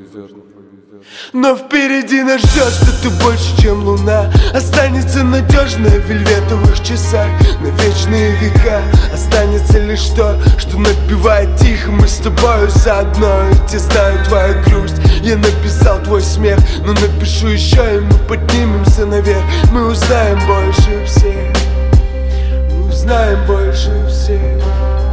Но впереди нас ждет что-то больше, чем луна. Останется надежно в вельветовых часах на вечные века. Останется лишь то, что напевает тихо. Мы с тобою заодно, ведь я знаю твою грусть. Я написал твой смех, но напишу еще, и мы поднимемся наверх. Мы узнаем больше всех, мы узнаем больше всех.